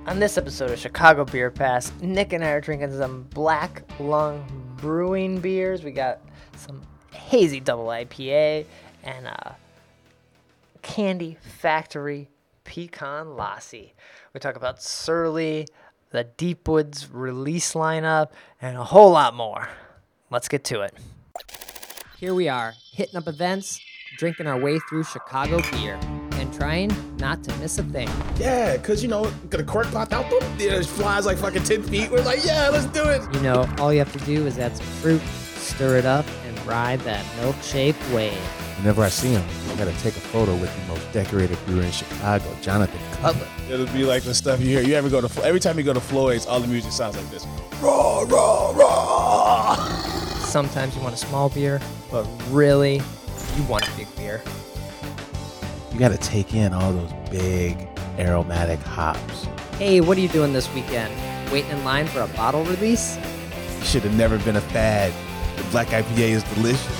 On this episode of Chicago Beer Pass, Nick and I are drinking some Black Lung Brewing beers. We got some hazy double IPA and Candy Factory Pecan Lassi. We talk about Surly, the Deepwoods release lineup, and a whole lot more. Let's get to it. Here we are, hitting up events, drinking our way through Chicago beer, and trying not to miss a thing. Yeah, because, the cork popped out, it flies like fucking 10 feet. We're like, yeah, let's do it. All you have to do is add some fruit, stir it up, and ride that milkshake wave. Whenever I see him, I gotta take a photo with the most decorated brewer in Chicago, Jonathan Cutler. It'll be like the stuff you hear. You ever go to every time you go to Floyd's, all the music sounds like this. Raw, raw, raw. Sometimes you want a small beer, but really, you want a big beer. You gotta take in all those big aromatic hops. Hey, what are you doing this weekend? Waiting in line for a bottle release? You should have never been a fad. The Black IPA is delicious.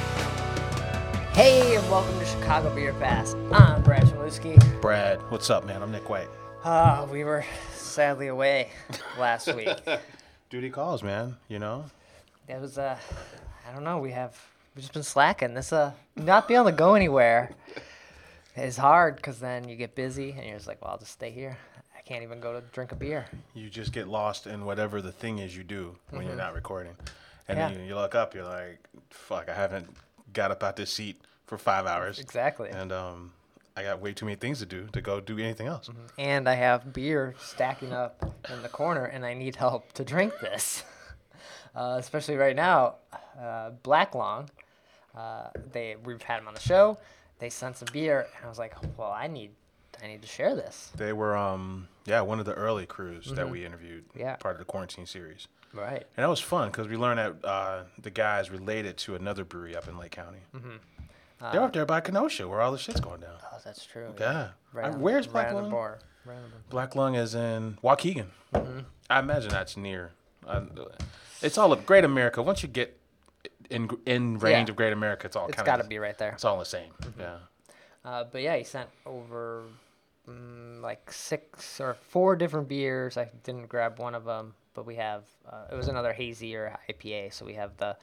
Hey, and welcome to Chicago Beer Pass. I'm Brad Chmielewski. Brad, what's up, man? I'm Nick White. We were sadly away last week. Duty calls, man, It was, I don't know, we've just been slacking. This, not being able to go anywhere is hard because then you get busy and you're just like, well, I'll just stay here. I can't even go to drink a beer. You just get lost in whatever the thing is you do when you're not recording. And then you look up, you're like, fuck, I haven't got up out this seat for 5 hours. Exactly. And I got way too many things to do to go do anything else. And I have beer stacking up in the corner and I need help to drink this. Especially right now, Black Lung, we've had them on the show. They sent some beer, and I was like, well, I need to share this. They were, one of the early crews that we interviewed, part of the quarantine series. Right. And that was fun because we learned that the guys related to another brewery up in Lake County. They're up there by Kenosha, where all the shit's going down. Oh, that's true. Yeah. Right Where's Black right Lung? on the bar. Black Lung is in Waukegan. I imagine that's near. It's all of Great America. Once you get in range of Great America, it's all kind of. It's got to be right there. It's all the same. Yeah. But yeah, he sent over like 6 or 4 different beers. I didn't grab one of them, but we have it was another hazy or IPA. So we have the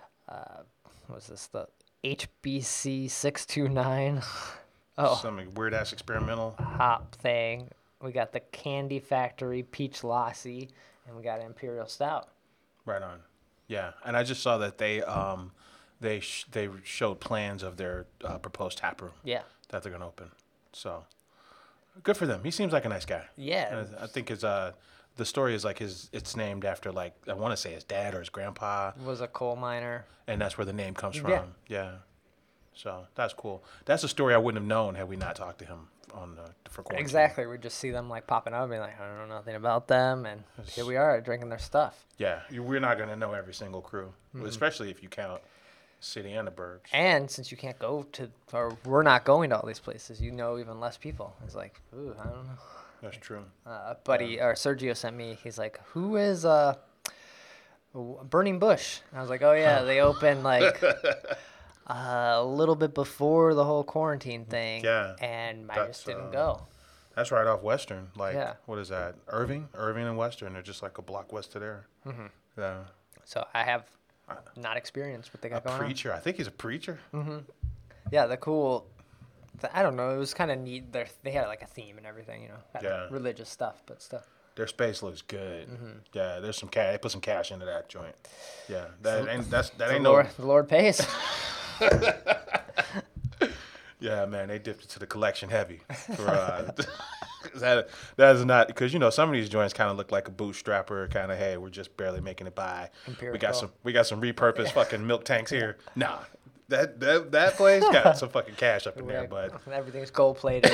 the HBC 629. Some weird ass experimental hop thing. We got the Candy Factory Peach Lassi, and we got Imperial Stout. Right on. Yeah, and I just saw that they showed plans of their proposed tap room. Yeah. That they're gonna open. So good for them. He seems like a nice guy. Yeah. And I think the story is like it's named after, like, I want to say his dad or his grandpa was a coal miner, and that's where the name comes from. Yeah. So that's cool. That's a story I wouldn't have known had we not talked to him for quarantine. Exactly. We just see them like popping up and be like, I don't know nothing about them, and here we are drinking their stuff. Yeah, we're not gonna know every single crew, especially if you count city and the burbs. And since you can't go to, or we're not going to all these places, even less people. It's like, ooh, I don't know. That's true. Sergio sent me. He's like, who is Burning Bush? And I was like, oh yeah, they opened like. A little bit before the whole quarantine thing, and I just didn't go. That's right off Western. What is that? Irving and Western are just like a block west of there. Yeah. So I have not experienced what they got going on. A preacher. I think he's a preacher. Yeah, I don't know. It was kind of neat. They had like a theme and everything, religious stuff, but stuff. Their space looks good. Yeah, there's some cash. They put some cash into that joint. Yeah, the Lord pays. Yeah, man, they dipped into the collection heavy. That is not, because some of these joints kind of look like a bootstrapper kind of. Hey, we're just barely making it by. Empirical. We got some repurposed fucking milk tanks here. Nah, that place got some fucking cash up in there, but everything's gold plated.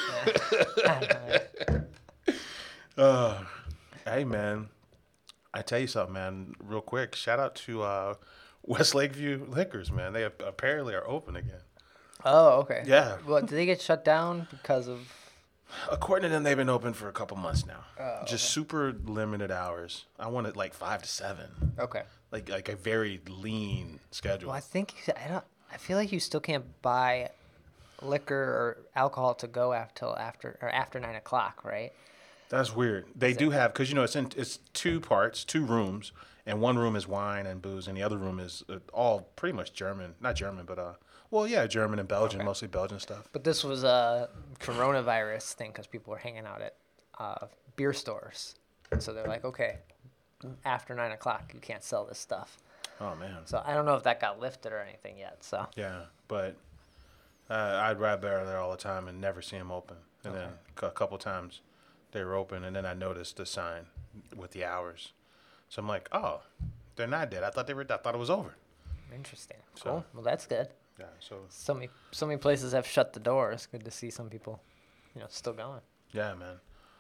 Hey man, I tell you something, man. Real quick, shout out to West Lakeview Liquors, man. They apparently are open again. Oh, okay. Yeah. Well, did they get shut down because of? According to them, they've been open for a couple months now. Oh, just super limited hours. I wanted like 5 to 7. Okay. Like a very lean schedule. Well, I feel like you still can't buy liquor or alcohol to go after 9 o'clock, right? That's weird. They do have, because it's two parts, two rooms, and one room is wine and booze, and the other room is all pretty much German. Not German, but well, yeah, German and Belgian, mostly Belgian stuff. But this was a coronavirus thing because people were hanging out at beer stores, and so they're like, okay, after 9 o'clock, you can't sell this stuff. Oh man. So I don't know if that got lifted or anything yet. So Yeah, but I'd ride bear there all the time and never see them open. And then a couple times they were open, and then I noticed the sign with the hours. So I'm like, oh, they're not dead. I thought it was over. interesting. So- Cool. Well, that's good. Yeah. So So many places have shut the doors. Good to see some people, still going. yeah, man.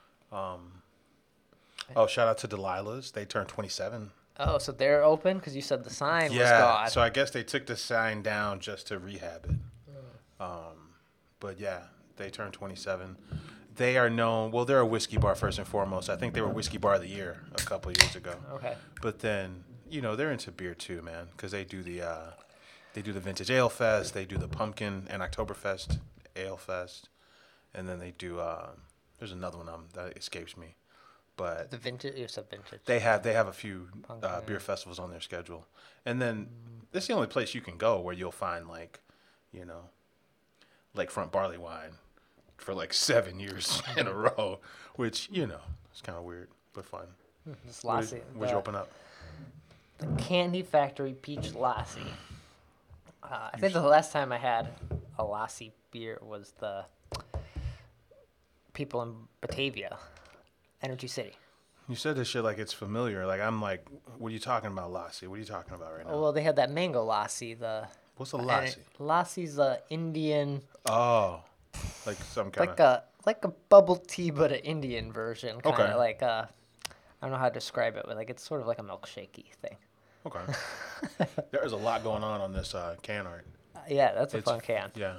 Oh, shout out to Delilah's. They turned 27. Oh, so they're open because you said the sign was Yeah. gone. So I guess they took the sign down just to rehab it. But yeah, they turned 27. They are known. Well, they're a whiskey bar first and foremost. I think they were Whiskey Bar of the Year a couple of years ago. Okay. But then, they're into beer too, man, because they do the Vintage Ale Fest, they do the Pumpkin and Oktoberfest Ale Fest, and then they do there's another one that escapes me, but The vintage. You said vintage. they have a few Pumpkin. beer festivals on their schedule, and then this is the only place you can go where you'll find Lakefront barley wine for 7 years in a row, which it's kind of weird but fun. It's Lassie. Where'd you open up? The Candy Factory Peach Lassie. I think the last time I had a Lassie beer was the people in Batavia, Energy City. You said this shit like it's familiar. I'm like, what are you talking about, Lassie? What are you talking about right now? Oh, well, they had that mango Lassie. What's a Lassie? Lassie's a Indian, Oh, like some kind like a bubble tea, but an Indian version. Kind of Okay. like I don't know how to describe it, but it's sort of like a milkshakey thing. Okay. There's a lot going on this can art. Yeah, that's a fun can. Yeah.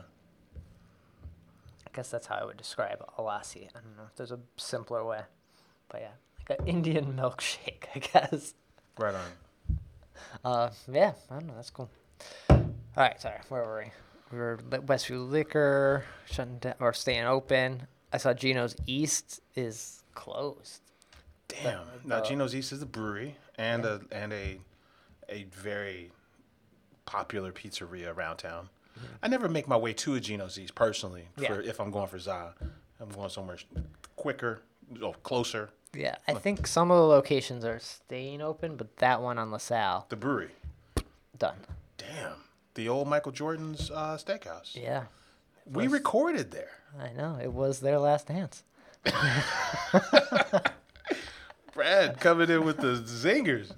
I guess that's how I would describe a lassi. I don't know if there's a simpler way. But yeah, like an Indian milkshake, I guess. Right on. Yeah, I don't know. That's cool. All right, sorry. Where were we? We were Westview Liquor, shutting down or staying open. I saw Gino's East is closed. Damn. Now Gino's East is a brewery and a very popular pizzeria around town. I never make my way to a Gino's East personally. If I'm going for za, I'm going somewhere quicker, closer. Yeah, I think some of the locations are staying open, but that one on LaSalle, The brewery. done. Damn. The old Michael Jordan's steakhouse. Yeah, We recorded there. I know. It was their last dance. Brad coming in with the zingers.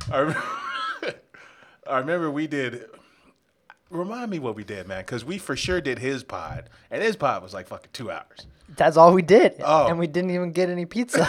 I remember we did. Remind me what we did, man, because we for sure did his pod, and his pod was like fucking 2 hours. That's all we did. Oh. And we didn't even get any pizza.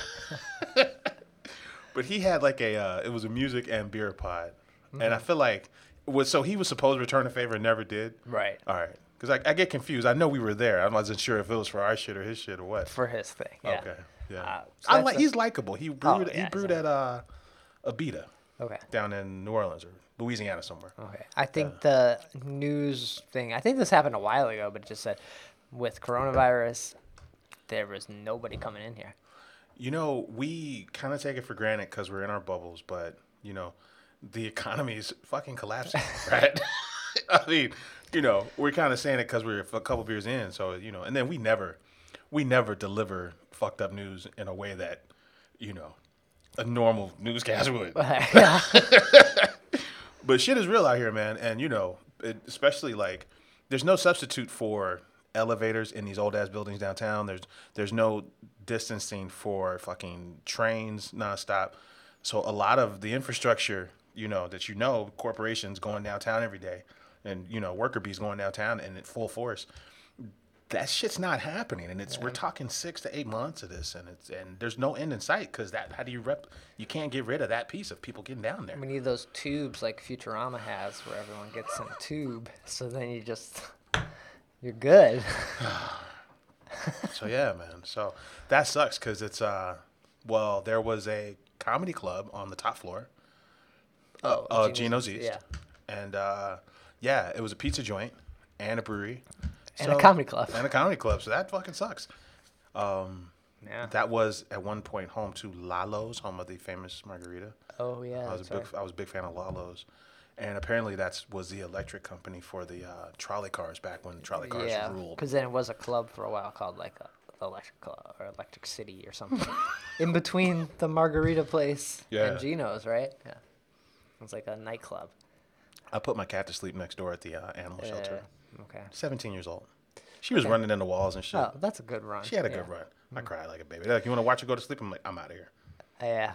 But he had it was a music and beer pod, and I feel like so he was supposed to return a favor and never did. Right. All right, because I get confused. I know we were there. I wasn't sure if it was for our shit or his shit or what. For his thing. Yeah. Okay. Yeah. So He's likable. He brewed. yeah, he brewed at Abita Okay. down in New Orleans or Louisiana somewhere. Okay. I think the news thing, I think this happened a while ago, but it just said with coronavirus, there was nobody coming in here. We kind of take it for granted because we're in our bubbles, but, the economy's fucking collapsing, right? I mean, we're kind of saying it because we're a couple beers in. So, and then we never deliver fucked up news in a way that, a normal newscast would. Yeah. But shit is real out here, man. And, especially there's no substitute for elevators in these old ass buildings downtown. There's no distancing for fucking trains nonstop. So a lot of the infrastructure, that corporations going downtown every day and, worker bees going downtown and at full force. That shit's not happening, and we're talking 6 to 8 months of this, and there's no end in sight because how do you can't get rid of that piece of people getting down there. We need those tubes like Futurama has where everyone gets in a tube. So then you're good. So yeah, man. So that sucks because it's there was a comedy club on the top floor of Gino's East, Yeah. and it was a pizza joint and a brewery. And a comedy club. And a comedy club, so that fucking sucks. Yeah. That was at one point home to Lalo's, home of the famous margarita. Oh yeah. I was a big fan of Lalo's, and apparently was the electric company for the trolley cars back when trolley cars Yeah, ruled. because then it was a club for a while called like the Electric Club or Electric City or something. In between the Margarita place Yeah. and Gino's, right? Yeah. It was like a nightclub. I put my cat to sleep next door at the animal shelter. Okay. 17 years old. She was Okay. running in the walls and shit. Oh, that's a good run. She had a good run. I cried like a baby. They're like, you want to watch her go to sleep? I'm like, I'm out of here. Yeah.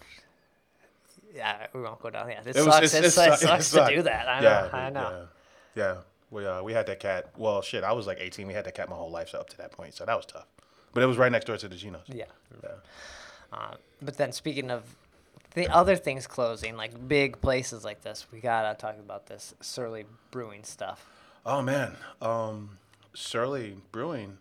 Yeah, we won't go down. Yeah, it It was- sucks. it's- It it sucks sucked. It to sucked. do that. I Yeah, know. I know. Yeah. We had that cat. Well, shit, I was like 18. We had that cat my whole life, so up to that point. So that was tough. But it was right next door to the Geno's. Yeah. Yeah. But then speaking of the other things closing, like big places like this, we gotta talk about this Surly Brewing stuff. Oh man, Surly Brewing,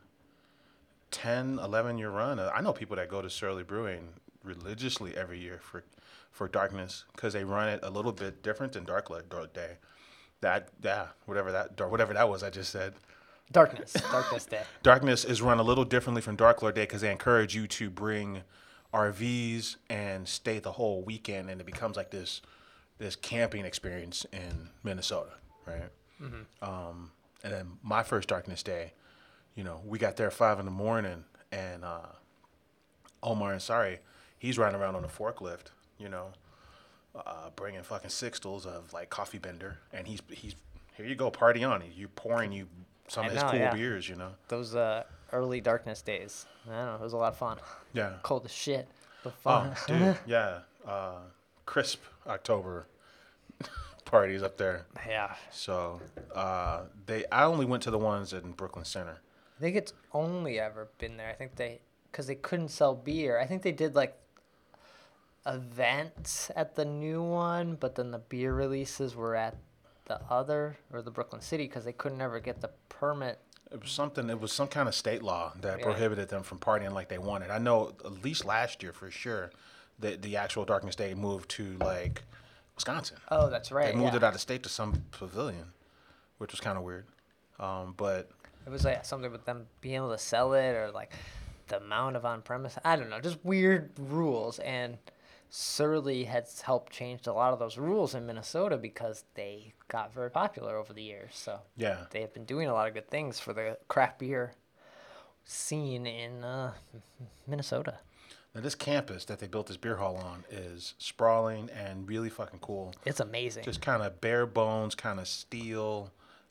10, 11-year run. I know people that go to Surly Brewing religiously every year for Darkness because they run it a little bit different than Dark Day. Whatever that was I just said. Darkness Day. Darkness is run a little differently from Dark Lord Day because they encourage you to bring RVs and stay the whole weekend, and it becomes like this camping experience in Minnesota, right? And then my first Darkness Day, we got there at 5 a.m, and Omar Ansari, he's riding around on a forklift, bringing fucking 6 stools of like coffee bender, and he's here you go, party on. You're pouring you some of his cool beers, Those early Darkness days. I don't know. It was a lot of fun. Yeah. Cold as shit, but Oh, fun. dude, yeah. Crisp October parties up there. Yeah. So I only went to the ones in Brooklyn Center. I think it's only ever been there. I think because they couldn't sell beer. I think they did like events at the new one, but then the beer releases were at the other or the Brooklyn City because they couldn't ever get the permit. It was some kind of state law that Yeah. prohibited them from partying like they wanted. I know at least last year for sure that the actual Darkness Day moved to like Wisconsin. Oh, that's right. They moved yeah. it out of state to some pavilion, which was kind of weird. But It was like something with them being able to sell it or like the amount of on-premise. I don't know, just weird rules. And Surly has helped change a lot of those rules in Minnesota because they got very popular over the years. So yeah, they have been doing a lot of good things for the craft beer scene in Minnesota. now this campus that they built this beer hall on is sprawling and really fucking cool. It's amazing. Just kind of bare bones, kind of steel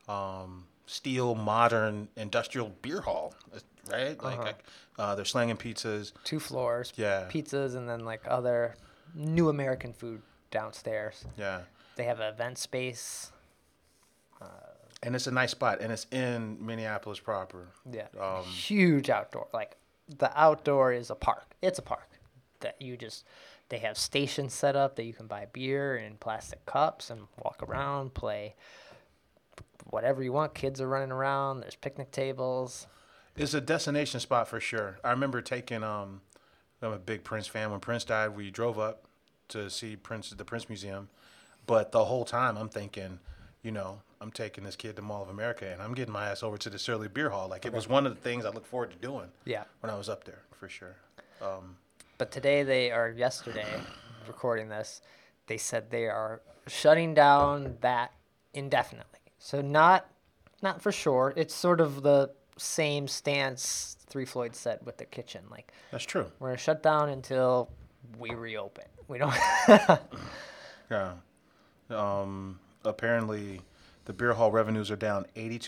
modern industrial beer hall, right? Like they're slanging pizzas. 2 floors, Yeah. pizzas, and then like other new American food downstairs. Yeah. They have an event space. And it's a nice spot, and it's in Minneapolis proper. Yeah. Um, Huge outdoor. Like the outdoor is a park. It's a park that they have stations set up that you can buy beer in plastic cups and walk around, play whatever you want. Kids are running around. There's picnic tables. It's a destination spot for sure. I remember taking, I'm a big Prince fan. When Prince died, we drove up to see the Prince Museum. But the whole time I'm thinking, I'm taking this kid to Mall of America and I'm getting my ass over to the Surly Beer Hall. Like it was one of the things I looked forward to doing Yeah. when I was up there for sure. But yesterday, recording this, they said they are shutting down that indefinitely. So not for sure. It's sort of the same stance Three Floyd said with the kitchen. Like That's true. we're gonna shut down until we reopen. We don't. Yeah. Apparently, the beer hall revenues are down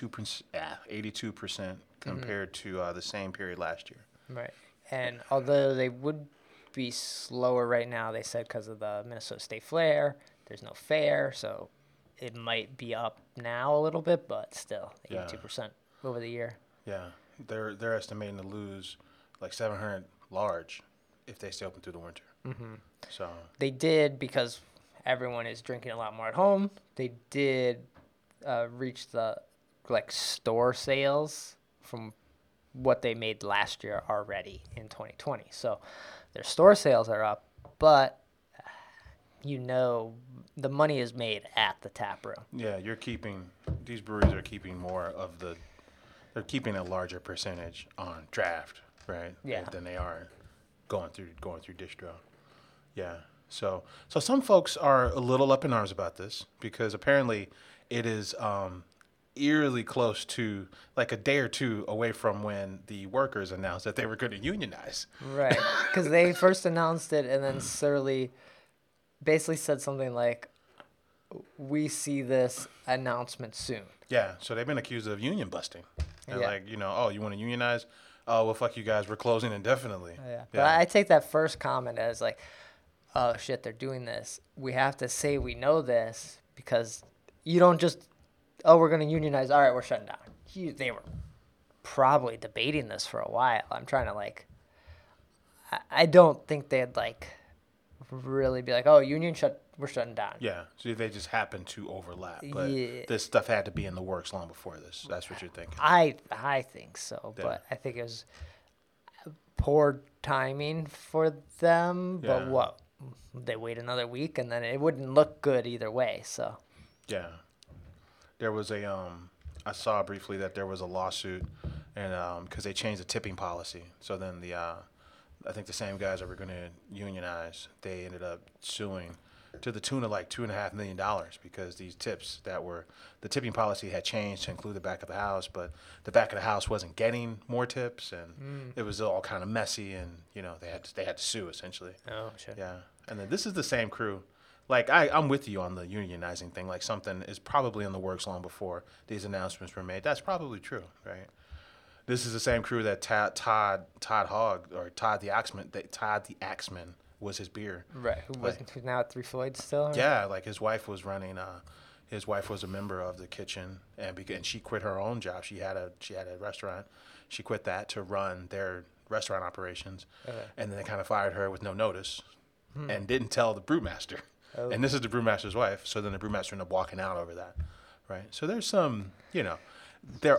82% compared to the same period last year. Right. And although they would be slower right now, they said because of the Minnesota State Fair, there's no fair, so it might be up now a little bit, but still, Yeah. 82% over the year. Yeah, they're estimating to lose like 700 large if they stay open through the winter. Mm-hmm. So They did, because everyone is drinking a lot more at home, they did reach the store sales from what they made last year already in 2020. So their store sales are up, but the money is made at the tap room. yeah, these breweries are keeping they're keeping a larger percentage on draft right? Yeah. Than they are going through distro. Yeah. So some folks are a little up in arms about this because apparently it is eerily close to like a day or two away from when the workers announced that they were going to unionize. Right. Because they first announced it, and then Surly basically said something like, "We see this announcement soon." Yeah. So they've been accused of union busting. And Yeah. like, oh, you want to unionize? Oh, well, fuck you guys. We're closing indefinitely. Yeah. But I take that first comment as like, "Oh shit, they're doing this. We have to say we know this because you don't just, oh, we're gonna unionize. All right, we're shutting down." They were probably debating this for a while. I'm trying to like, I don't think they'd like really be like, "Oh, we're shutting down." Yeah. So they just happened to overlap. But Yeah. this stuff had to be in the works long before this. That's what you're thinking. I think so, Yeah. but I think it was poor timing for them. But Yeah. what? They wait another week, and then it wouldn't look good either way. So Yeah. There was I saw briefly that there was a lawsuit, and because they changed the tipping policy, so then I think the same guys that were going to unionize, they ended up suing to the tune of like $2.5 million because these tips the tipping policy had changed to include the back of the house, but the back of the house wasn't getting more tips, and it was all kind of messy, and they had to sue essentially. oh shit. Yeah, and then this is the same crew. Like I'm with you on the unionizing thing. Like something is probably in the works long before these announcements were made. That's probably true, right? This is the same crew that Todd the Axeman was his beer. Right. Who's now at Three Floyds still? or- Yeah, like his wife was running. His wife was a member of the kitchen, and she quit her own job. She had a restaurant. She quit that to run their restaurant operations, and then they kind of fired her with no notice, and didn't tell the brewmaster. Oh. And this is the brewmaster's wife. So then the brewmaster ended up walking out over that, right? So there's some, there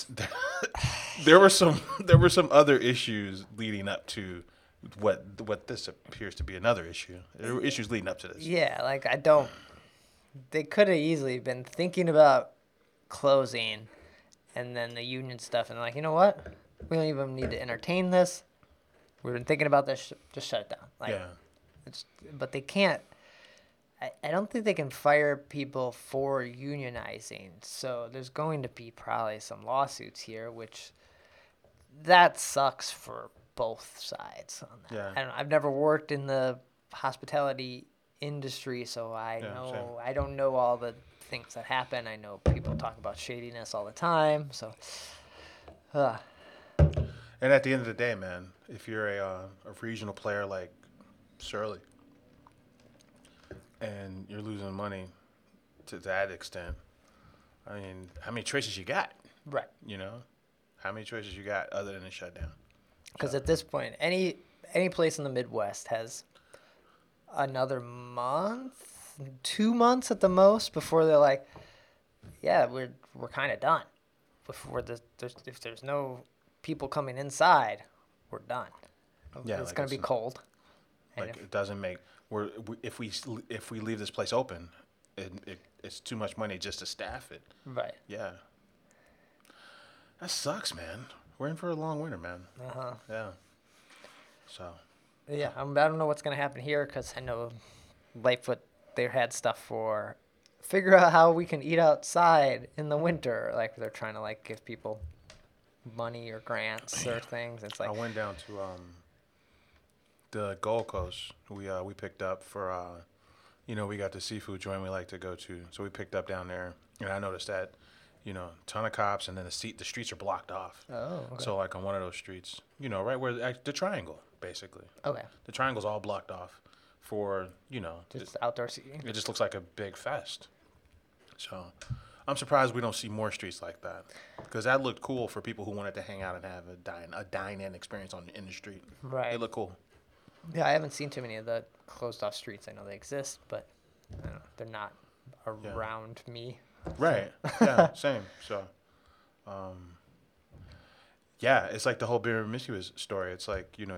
were some other issues leading up to what this appears to be another issue. There were issues leading up to this. Yeah, like they could have easily been thinking about closing and then the union stuff and like, you know what? We don't even need to entertain this. We've been thinking about this, just shut it down. Like, Yeah. but they can't, I don't think they can fire people for unionizing. So there's going to be probably some lawsuits here, which that sucks for both sides on that. Yeah. I don't know, I've never worked in the hospitality industry, so same. I don't know all the things that happen. I know people talk about shadiness all the time. So, And at the end of the day, man, if you're a regional player like Surly and you're losing money to that extent, I mean, how many choices you got? right. How many choices you got other than a shutdown? Because at this point, any place in the Midwest has another month, 2 months at the most before they're like, yeah, we're kind of done. Before if there's no people coming inside, we're done. Yeah, it's like gonna be cold. And Like it doesn't make if we leave this place open, it's too much money just to staff it. right. Yeah, that sucks, man. We're in for a long winter, man. Yeah. So Yeah, I don't know what's gonna happen here because I know Lightfoot they had stuff for figure out how we can eat outside in the winter. Like they're trying to like give people money or grants or things. It's I like went down to the Gold Coast. We picked up for we got the seafood joint we like to go to, so we picked up down there, and I noticed that ton of cops, and then the streets are blocked off. oh okay. So like on one of those streets, right where the triangle basically. Okay, The triangle's all blocked off for just outdoor seating. it just looks like a big fest. So I'm surprised we don't see more streets like that, because that looked cool for people who wanted to hang out and have a dine-in experience in the street. Right. It looked cool. Yeah, I haven't seen too many of the closed off streets. I know they exist, but I don't know, they're not around me. Right. Yeah. Same. So, yeah, it's like the whole beer promiscuous story. It's like you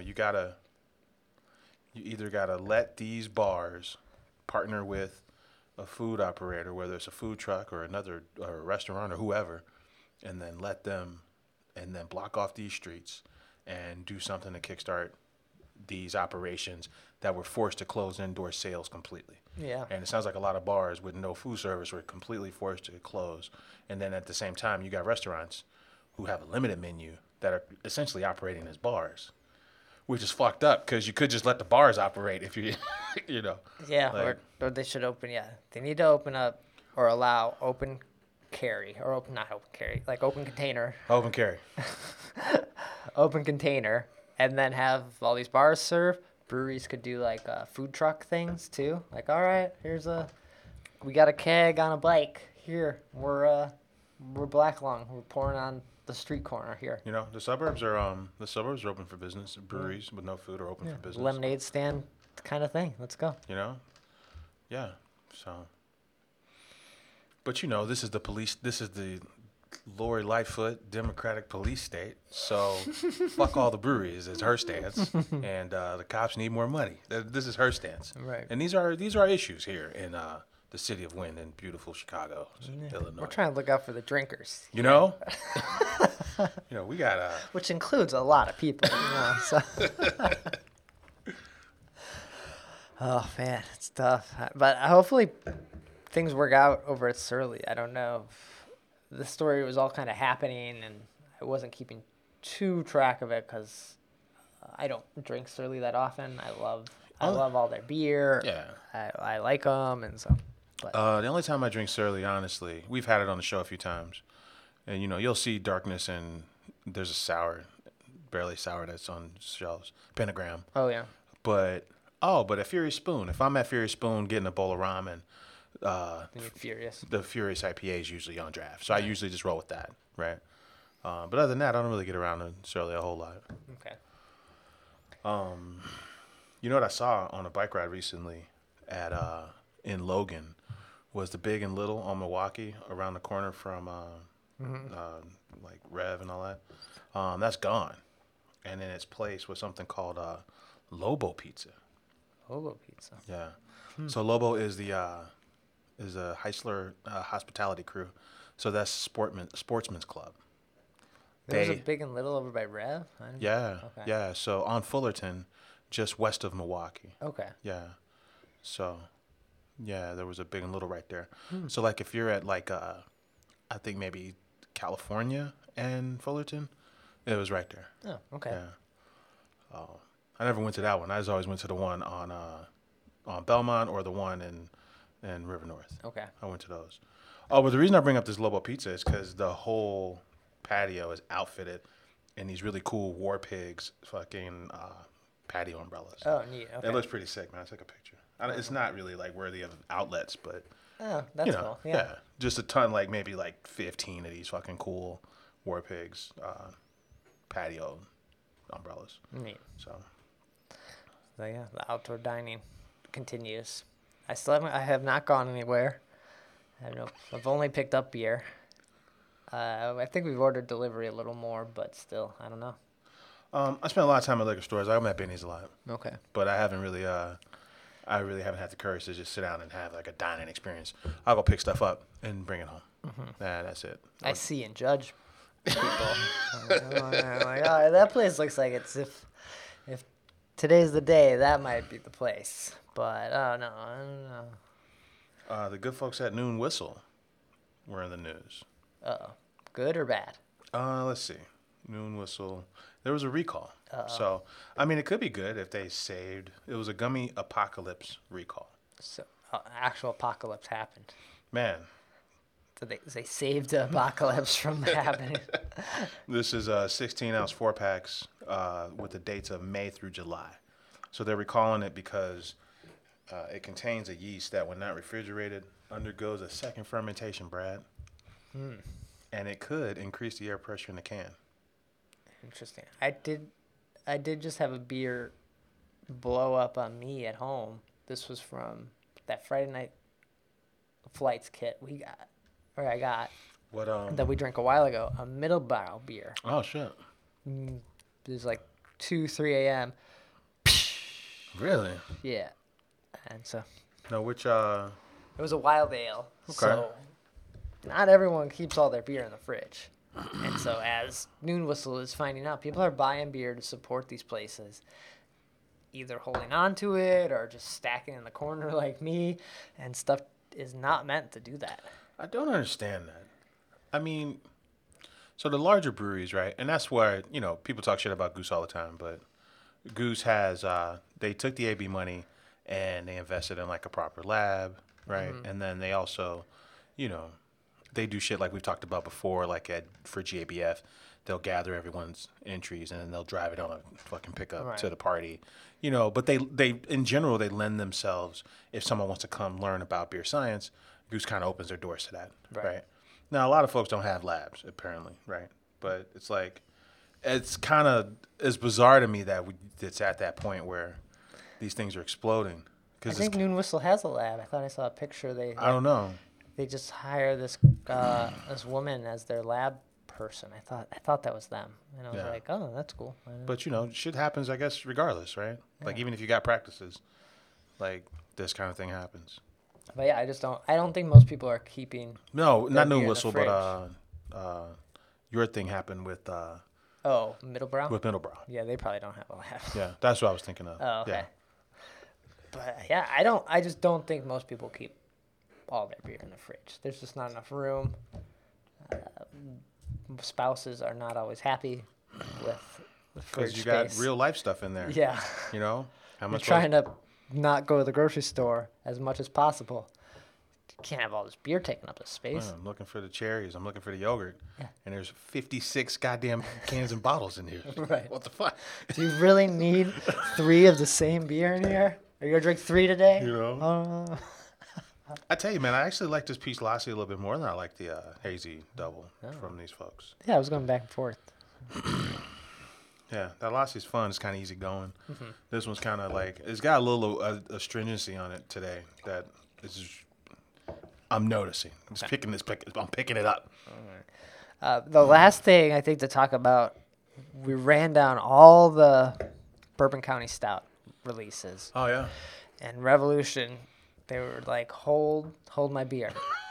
either gotta let these bars partner with a food operator, whether it's a food truck or or a restaurant or whoever, and then let them, and then block off these streets, and do something to kickstart these operations that were forced to close indoor sales completely. Yeah. And it sounds like a lot of bars with no food service were completely forced to close. And then at the same time, you got restaurants who have a limited menu that are essentially operating as bars, which is fucked up because you could just let the bars operate if you, you know. Yeah, Like- or they should open. Yeah, they need to open up or allow open carry or not open carry, like open container, Open carry. open container, and then have all these bars serve. Breweries could do like food truck things too. Like, all right, we got a keg on a bike here. We're black lung. We're pouring on the street corner here. You know, the suburbs are open for business. Breweries with no food are open for business. Lemonade stand kind of thing. Let's go. You know, yeah. So, but you know, this is the police. This is the Lori Lightfoot Democratic police state. So, fuck all the breweries. It's her stance, and the cops need more money. This is her stance. Right. And these are issues here in the city of Wynn in beautiful Chicago, Illinois. We're trying to look out for the drinkers, You know, we got which includes a lot of people. So. Oh man, it's tough. But hopefully things work out over at Surly. I don't know. The story was all kind of happening, and I wasn't keeping too track of it because I don't drink Surly that often. I love all their beer. Yeah. I like them, and so. But the only time I drink Surly, honestly, we've had it on the show a few times, and you'll see Darkness, and there's a sour, barely sour that's on shelves, Pentagram. oh yeah, But at Furious Spoon, if I'm at Furious Spoon getting a bowl of ramen, then you're furious. the Furious IPA is usually on draft, so I usually just roll with that, right? But other than that, I don't really get around to Surly a whole lot. Okay. You know what I saw on a bike ride recently at in Logan was the Big and Little on Milwaukee around the corner from like Rev and all that. That's gone, and in its place was something called Lobo Pizza. Lobo Pizza. Yeah. So Lobo is a Heisler hospitality crew. So that's Sportsman's Club. There's a They- Big and Little over by Rev. I didn't- Yeah. Okay. Yeah. So on Fullerton, just west of Milwaukee. Okay. Yeah. So, yeah, there was a Big and Little right there. So like if you're at like I think maybe California and Fullerton, it was right there. Oh, okay. Yeah. I never went to that one. I just always went to the one on Belmont or the one in River North. Okay. I went to those. Oh, but the reason I bring up this Lobo Pizza is because the whole patio is outfitted in these really cool War Pigs fucking patio umbrellas. Oh, neat. Okay. It looks pretty sick, man. I took a picture. It's not really like worthy of outlets, but Oh, that's cool. Yeah. just a ton, like maybe like 15 of these fucking cool War Pigs patio umbrellas. Neat. So So yeah, the outdoor dining continues. I have not gone anywhere. I don't know. I've only picked up beer. I think we've ordered delivery a little more, but still, I don't know. I spent a lot of time at liquor stores. I'm at Benny's a lot, Okay. but I really haven't had the courage to just sit down and have like a dining experience. I'll go pick stuff up and bring it home. Nah, that's it. I see and judge people. I'm like, oh, that place looks like it's if today's the day, that might be the place. But I don't know. The good folks at Noon Whistle were in the news. Uh-oh. Good or bad? Let's see. Noon Whistle. There was a recall. So, I mean, it could be good if they saved. It was a gummy apocalypse recall. So actual apocalypse happened. Man, So they saved the apocalypse from happening. this is 16-ounce 4-packs with the dates of May through July. So they're recalling it because it contains a yeast that, when not refrigerated, undergoes a second fermentation, Brad. And it could increase the air pressure in the can. Interesting. I did just have a beer blow up on me at home. This was from that Friday night flights kit I got What that we drank a while ago. A middle barrel beer. Oh shit. It was like 3 a.m. Really? Yeah, and so No, which it was a wild ale. Okay. So not everyone keeps all their beer in the fridge. And so as Noon Whistle is finding out, people are buying beer to support these places, either holding on to it or just stacking in the corner like me, and stuff is not meant to do that. I don't understand that. I mean, so the larger breweries, right? And that's where, people talk shit about Goose all the time, but Goose has, they took the AB money and they invested in like a proper lab, right? And then they also, they do shit like we've talked about before, like for GABF, they'll gather everyone's entries and then they'll drive it on a fucking pickup to the party, but they in general, they lend themselves, if someone wants to come learn about beer science, Goose kind of opens their doors to that, right? Now, a lot of folks don't have labs, apparently, right? But it's like, it's bizarre to me that it's at that point where these things are exploding. I think Noon Whistle has a lab. I thought I saw a picture. I don't know. They just hire this woman as their lab person. I thought that was them, and I was like, oh, that's cool. But shit happens, I guess, regardless, right? Yeah. Like even if you got practices, like this kind of thing happens. But yeah, I don't think most people are keeping. No, not Noon Whistle, but your thing happened with. Middlebrow. With Middlebrow. Yeah, they probably don't have a lab. Yeah, that's what I was thinking of. Oh, okay. Yeah. But yeah, I just don't think most people keep all their beer in the fridge. There's just not enough room. Spouses are not always happy with the fridge because you space. got real life stuff in there. Yeah. How much? You're trying to not go to the grocery store as much as possible. You can't have all this beer taking up the space. Man, I'm looking for the cherries. I'm looking for the yogurt. Yeah. And there's 56 goddamn cans and bottles in here. Right. What the fuck? Do you really need 3 of the same beer in here? Are you going to drink 3 today? I tell you, man, I actually like this Peach Lassie a little bit more than I like the Hazy Double from these folks. Yeah, I was going back and forth. Yeah, that Lassie's fun. It's kind of easy going. Mm-hmm. This one's kind of like, it's got a little astringency on it today that is, I'm noticing. I'm picking it up. All right. The last thing I think to talk about, we ran down all the Bourbon County Stout releases. Oh, yeah. And Revolution, they were like, hold my beer.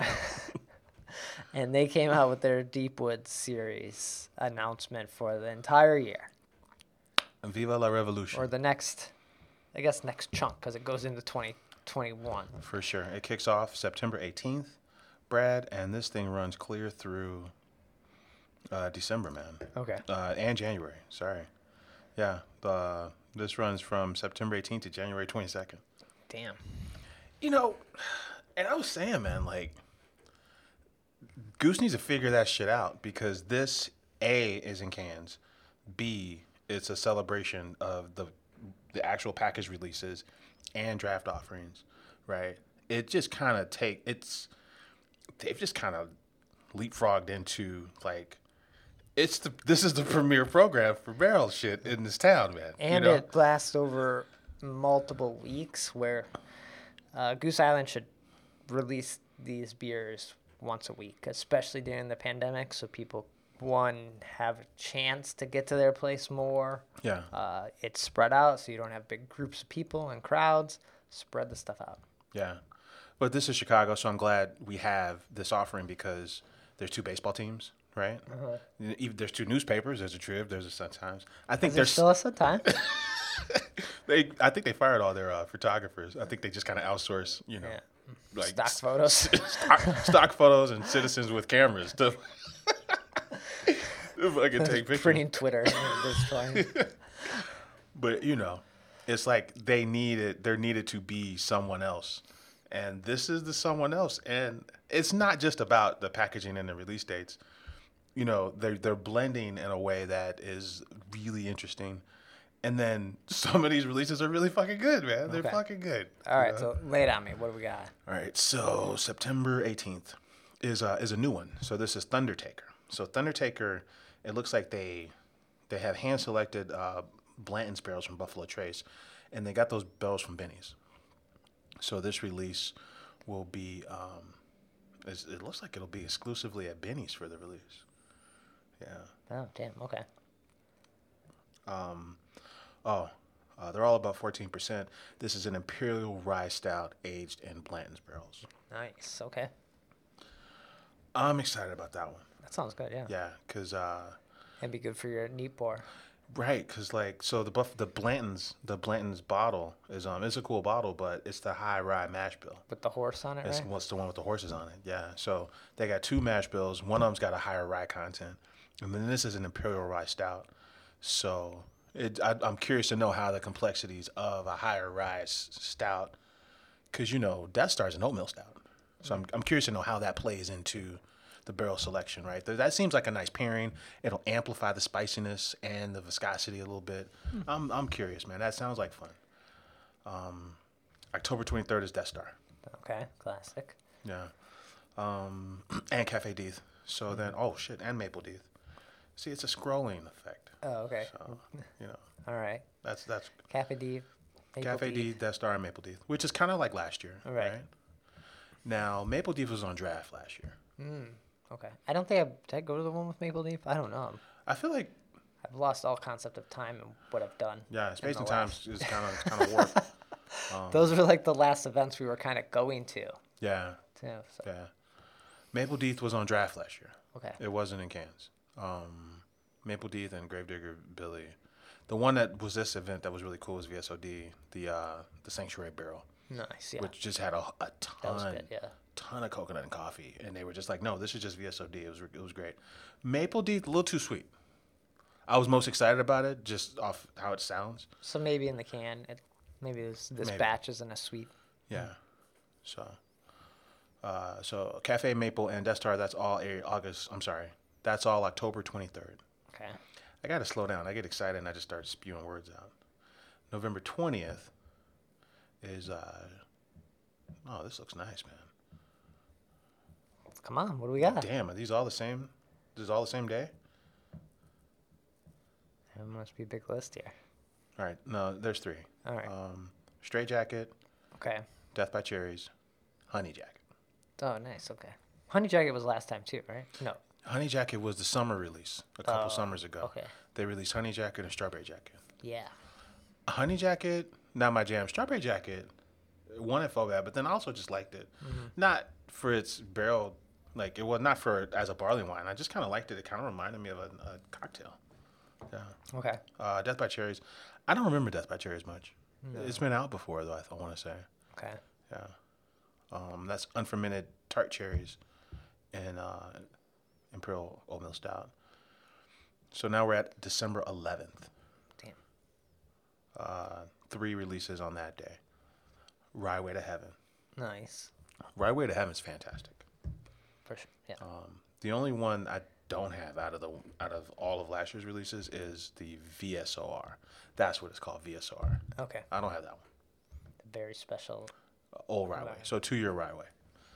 And they came out with their Deepwood series announcement for the entire year. Viva la Revolution. Or the next chunk, because it goes into 2021. For sure. It kicks off September 18th, Brad, and this thing runs clear through December, man. Okay. And January, sorry. Yeah, this runs from September 18th to January 22nd. Damn. And I was saying, man, like, Goose needs to figure that shit out because this, A, is in cans, B, it's a celebration of the actual package releases and draft offerings, right? It just kind of they've just kind of leapfrogged into, like, this is the premier program for barrel shit in this town, man. And it lasts over multiple weeks where Goose Island should release these beers once a week, especially during the pandemic, so people, one, have a chance to get to their place more. Yeah. It's spread out, so you don't have big groups of people and crowds. Spread the stuff out. Yeah. But this is Chicago, so I'm glad we have this offering because there's 2 baseball teams, right? Uh-huh. There's 2 newspapers. There's a Trib. There's a Sun-Times. I think there's still a Sun-Times. I think they fired all their photographers. I think they just kind of outsource, like stock photos, stock photos, and citizens with cameras to fucking take pictures. Printing Twitter. But it's like there needed to be someone else, and this is the someone else. And it's not just about the packaging and the release dates. They're blending in a way that is really interesting. And then some of these releases are really fucking good, man. They're fucking good. All right, so lay it on me. What do we got? All right, so September 18th is a new one. So this is Thundertaker. So Thundertaker, it looks like they have hand-selected Blanton's barrels from Buffalo Trace, and they got those barrels from Benny's. So this release will be, it looks like it'll be exclusively at Benny's for the release. Yeah. Oh, damn, okay. They're all about 14%. This is an Imperial Rye Stout aged in Blanton's barrels. Nice. Okay. I'm excited about that one. That sounds good. Yeah. Yeah, because And be good for your neat pour. right, because like so the Blanton's bottle is it's a cool bottle, but it's the high rye mash bill. With the horse on it, It's right? what's the one with the horses on it. Yeah. So they got two mash bills. One of them's got a higher rye content, and then this is an imperial rye stout. So I'm curious to know how the complexities of a higher rye stout, because Death Star's an oatmeal stout. So I'm curious to know how that plays into the barrel selection, right? That seems like a nice pairing. It'll amplify the spiciness and the viscosity a little bit. I'm curious, man. That sounds like fun. October 23rd is Death Star. Okay, classic. Yeah. And Cafe Death. So then, oh shit, and Maple Death. See, it's a scrolling effect. Oh, okay. So, All right. that's Cafe D. Cafe Death, Death Star, and Maple Death, which is kind of like last year, Right. right? Now, Maple Death was on draft last year. Okay. I don't think did I go to the one with Maple Leaf? I don't know. I feel like, I've lost all concept of time and what I've done. yeah, in space the and time last- is kind of warped. Those were like the last events we were kind of going to. Yeah, Too, so. yeah. Maple Death was on draft last year. Okay. It wasn't in cans. Maple Death and Gravedigger Billy. The one that was this event that was really cool was VSOD, the Sanctuary Barrel, Nice. Yeah. which just had a that was ton, good. Yeah. ton of coconut and coffee, and they were just like, no, this is just VSOD. It was great. Maple Death, a little too sweet. I was most excited about it just off how it sounds. So maybe in the can, maybe this Maybe. batch isn't a sweet. Yeah. So Cafe Maple and Death Star, that's all August. I'm sorry, that's all October 23rd. Okay. I got to slow down. I get excited and I just start spewing words out. November 20th is, oh, this looks nice, man. Come on. What do we got? Damn, are these all the same? This is all the same day? It must be a big list here. All right, no, there's three. All right. Straight Jacket, Okay. Death by Cherries, Honey Jacket. Oh, nice. Okay. Honey Jacket was last time too, right? No. Honey Jacket was the summer release a couple summers ago. Okay. They released Honey Jacket and Strawberry Jacket. Yeah. Honey Jacket, not my jam. Strawberry Jacket, one at Fobab, but then I also just liked it. Not for its barrel, like it was not for as a barley wine. I just kind of liked it. It kind of reminded me of a cocktail. Yeah. Okay. Death by Cherries. I don't remember Death by Cherries much. It's been out before though. I want to say. Okay. Yeah. That's unfermented tart cherries and Imperial Oatmeal Stout. So now we're at December 11th. Damn. 3 releases on that day. Rye Way to Heaven. Nice. Rye Way to Heaven is fantastic. For sure. Yeah. The only one I don't have out of all of last year's releases is the VSOR. That's what it's called, VSOR. Okay. I don't have that one. Very special. Old Rye Way. So 2-year Rye Way.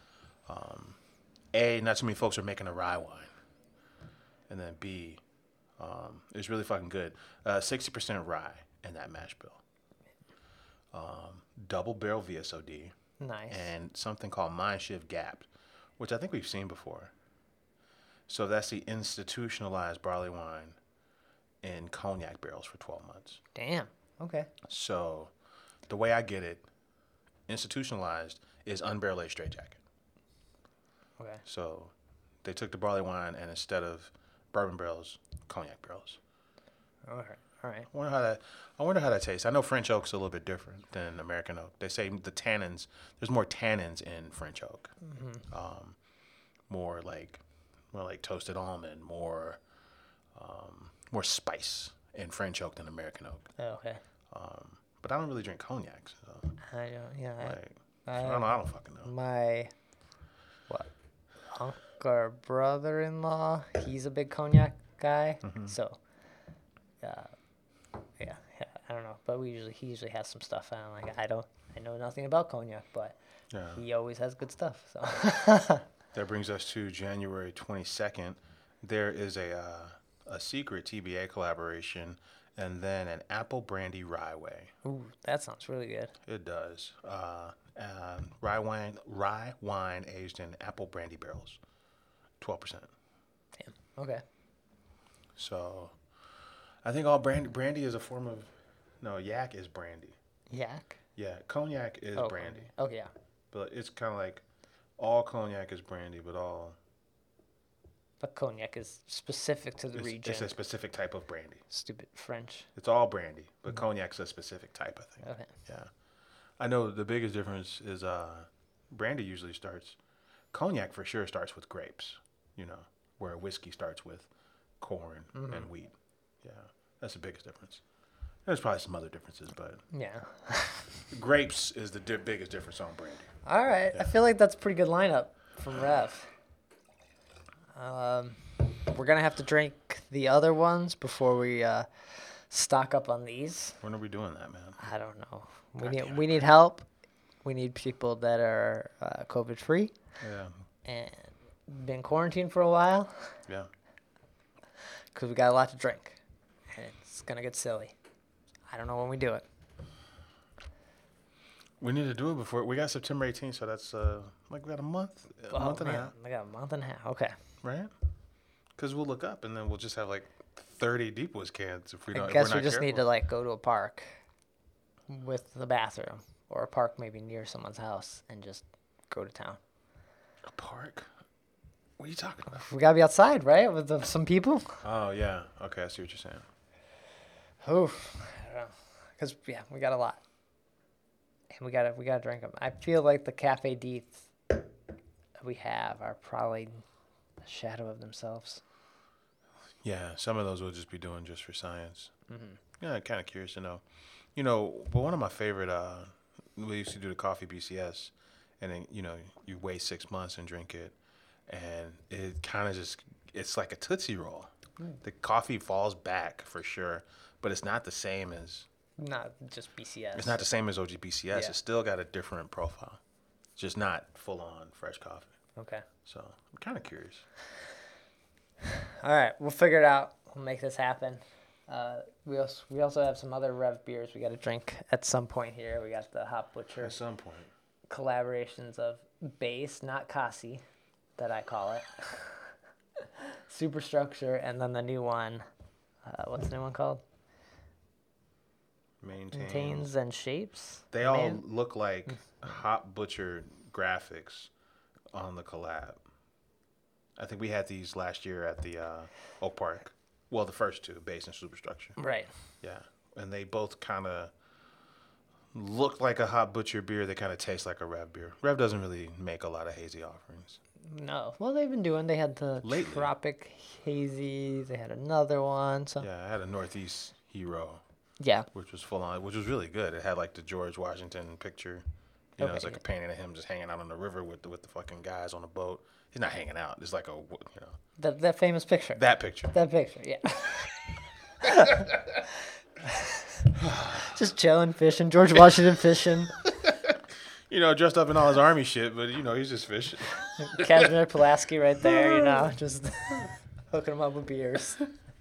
A, not too many folks are making a rye wine. And then B, it's really fucking good. 60% rye in that mash bill. Double barrel VSOD. Nice. And something called Mind Shift Gapped, which I think we've seen before. So that's the institutionalized barley wine in cognac barrels for 12 months. Damn. Okay. So the way I get it, institutionalized is unbarrel aged straight jacket. Okay. So they took the barley wine and instead of bourbon barrels, cognac barrels. All right. All right. I wonder how that tastes. I know French oak's a little bit different than American oak. They say the tannins, there's more tannins in French oak. More like toasted almond, more spice in French oak than American oak. Oh, okay. But I don't really drink cognac, so I don't. Yeah. I don't fucking know. My uncle or brother-in-law, he's a big cognac guy. So, yeah, I don't know, but he usually has some stuff, and I'm like, I know nothing about cognac, but Yeah. he always has good stuff. So, That brings us to January 22nd. There is a secret TBA collaboration, and then an apple brandy rye way. ooh, that sounds really good. It does. Rye wine aged in apple brandy barrels, 12%. Damn. Okay. So, I think all brandy is a form of, no, yak is brandy. Yak. Yeah, cognac is Oh, brandy, Oh yeah. but it's kind of like all cognac is brandy, but all But cognac is specific to the region. It's a specific type of brandy. Stupid French. It's all brandy, but cognac's a specific type, I think. Okay. Yeah. I know the biggest difference is brandy usually starts, cognac for sure starts with grapes, where whiskey starts with corn and wheat. Yeah, that's the biggest difference. There's probably some other differences, but Yeah. grapes is the biggest difference on brandy. All right. I feel like that's a pretty good lineup from Rev. We're going to have to drink the other ones before we stock up on these. When are we doing that, man? I don't know. We need help. We need people that are COVID free Yeah. and been quarantined for a while Yeah. because we got a lot to drink. And it's going to get silly. I don't know when we do it. We need to do it before we got September 18th, so that's we got a month, month and a half, I got a month and a half. Okay. right? Because we'll look up and then we'll just have like 30 Deepwoods cans if we don't. I guess if we're we not just need careful. to go to a park with the bathroom or a park maybe near someone's house and just go to town. A park? What are you talking about? We gotta be outside, right, with some people. Oh yeah. Okay, I see what you're saying. Oof, I don't know, cause we got a lot, and we gotta drink them. I feel like the Cafe Diets we have are probably a shadow of themselves. Yeah, some of those we'll just be doing just for science. Yeah, I'm kind of curious to know. But one of my favorite, we used to do the coffee BCS, and then, you wait 6 months and drink it, and it kind of it's like a Tootsie Roll. The coffee falls back for sure, but it's not the same as, Not just BCS. it's not the same as OG BCS. Yeah. It's still got a different profile. It's just not full on fresh coffee. Okay. So I'm kind of curious. All right, we'll figure it out. We'll make this happen. We also have some other Rev beers we got to drink at some point here. We got the Hop Butcher At some point. collaborations of Base, not Kasi, that I call it. Superstructure, and then the new one. What's the new one called? Maintains and Shapes. They all look like Hop Butcher graphics on the collab. I think we had these last year at the Oak Park. Well, the first two, Base and Superstructure. Right. Yeah. And they both kind of look like a Hop Butcher beer. They kind of taste like a Rev beer. Rev doesn't really make a lot of hazy offerings. No. Well, they've been doing. They had the Lately. Tropic Hazy. They had another one. So Yeah, I had a Northeast Hero, yeah. which was full on, which was really good. It had like the George Washington picture. It's Okay. like a painting of him just hanging out on the river with the fucking guys on the boat. He's not hanging out. It's like That famous picture. that picture. That picture, yeah. Just chilling, fishing. George Washington fishing. Dressed up in all his army shit, but he's just fishing. Kazimir Pulaski right there, just hooking him up with beers.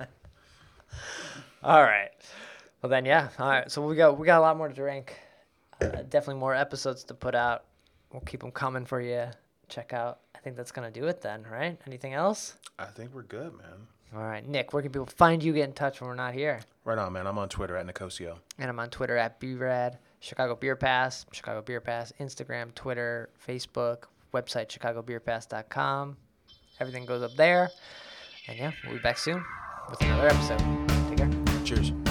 All right. Well then, yeah. All right. So we got a lot more to drink. Definitely more episodes to put out. We'll keep them coming for you. Check out. I think that's gonna do it then, right? Anything else? I think we're good, man. All right, Nick. Where can people find you? Get in touch when we're not here. Right on, man. I'm on Twitter at Nicosio. And I'm on Twitter at BRAD, Chicago Beer Pass, Instagram, Twitter, Facebook, website chicagobeerpass.com. Everything goes up there. And yeah, we'll be back soon with another episode. Take care. Cheers.